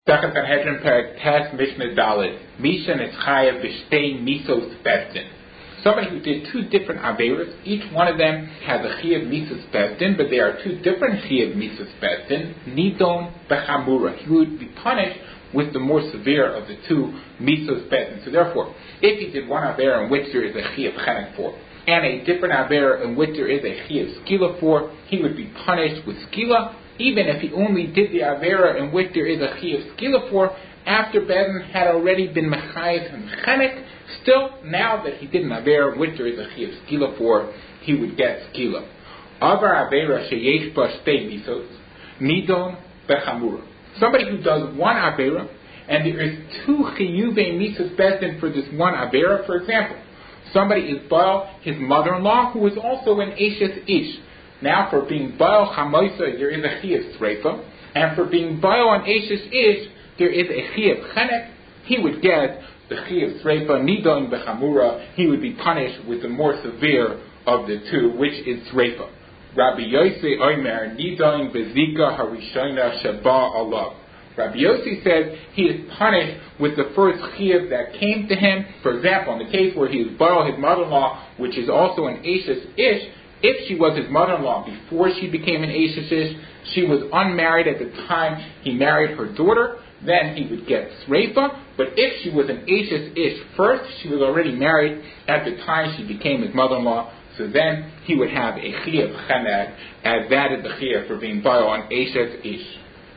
Second Sanhedrin Perek Tes Mishnah Dalet Misha Netzchayev B'Shtei Misos Besdin. Somebody who did two different averos, each one of them has a Chiyuv Misos Besdin, but they are two different Chiyuv Misos Besdin. Nidon Bechamura. He would be punished with the more severe of the two Misos Besdin. So therefore, if he did one avera in which there is a Chiyuv Chenek for, and a different avera in which there is a Chiyuv Skila for, he would be punished with Skila, even if he only did the avera in which there is a Chiyuv Skila for, after Bedin had already been Mechayev and Chenek. Still, now that he did an avera in which there is a Chiyuv Skila for, he would get Skila. Avar avera sheyesh ba shtei misos, nidon bechamura. Somebody who does one avera, and there is two Chiyuvei misos Bedin for this one avera. For example, somebody is Baal, his mother-in-law, who is also an Eshes Ish. Now, for being Baal Chamoisa, there is a Chiyuv Sreifa, and for being Baal on Eshes Ish, there is a Chiyuv Chenek. He would get the Chiyuv Sreifa, Nidon Bechamura. He would be punished with the more severe of the two, which is Sreifa. Rabbi Yossi Omer, Nidon Bezika Harishona Shaba Allah. Rabbi Yossi says he is punished with the first chiyuv that came to him. For example, in the case where he is Baal, his mother-in-law, which is also an Eshes Ish, if she was his mother-in-law before she became an Eshes Ish, she was unmarried at the time he married her daughter, then he would get Sreifa. But if she was an Eshes Ish first, she was already married at the time she became his mother-in-law, so then he would have a chiyuv Chenek, as that is the chiyuv for being Baal on Eshes Ish.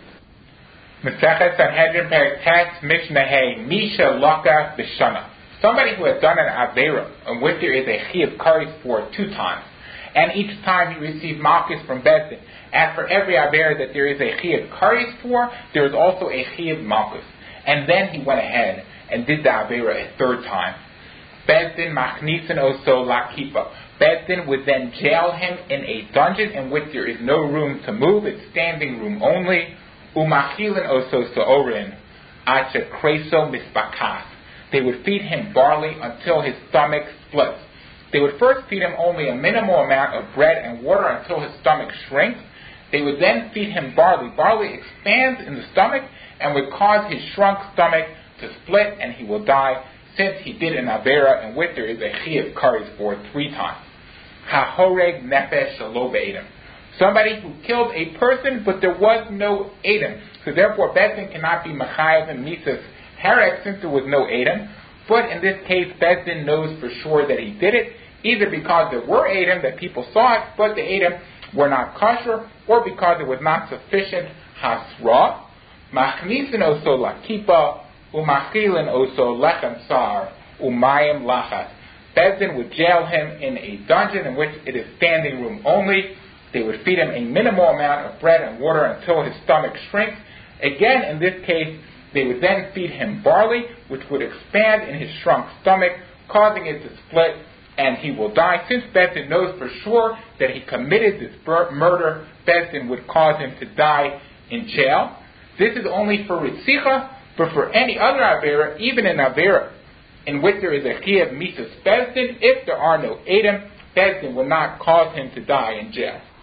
Mesechet Sanhedrin Perek Tes Mishnah Hey Misha Laka B'Shana. Somebody who has done an avera in which there is a chiyuv kares for 2 times, and each time he received malchus from Bezdin, and for every avera that there is a chiyuv kares for, there is also a chiyuv malchus. And then he went ahead and did the avera a 3rd time. Bezdin machnisin oso lakipa. Bezdin would then jail him in a dungeon in which there is no room to move; it's standing room only. Umachilin oso sa'orin acha kreso misbakas. They would feed him barley until his stomach splits. They would first feed him only a minimal amount of bread and water until his stomach shrinks. They would then feed him barley. Barley expands in the stomach and would cause his shrunk stomach to split, and he will die, since he did an avera in which there is a chiyuv kares for 3 times. Hahoreg nefesh shelo be'edem. Somebody who killed a person, but there was no Edom. So therefore, Bezdin cannot be Mechayev and Mises Herek, since there was no Edom. But in this case, Bezdin knows for sure that he did it, either because there were Edom, that people saw it, but the Edom were not kosher, or because it was not sufficient Hasra. Machnisin oso lakipa, umachilin oso lechem sar, umayim lachas. Bezdin would jail him in a dungeon in which it is standing room only. They would feed him a minimal amount of bread and water until his stomach shrinks. Again, in this case, they would then feed him barley, which would expand in his shrunk stomach, causing it to split, and he will die. Since Bezdin knows for sure that he committed this murder, Bezdin would cause him to die in jail. This is only for Ritzicha, but for any other avera, even an avera in which there is a chiyuv misos Bezdin, if there are no Edom, Bezdin will not cause him to die in jail.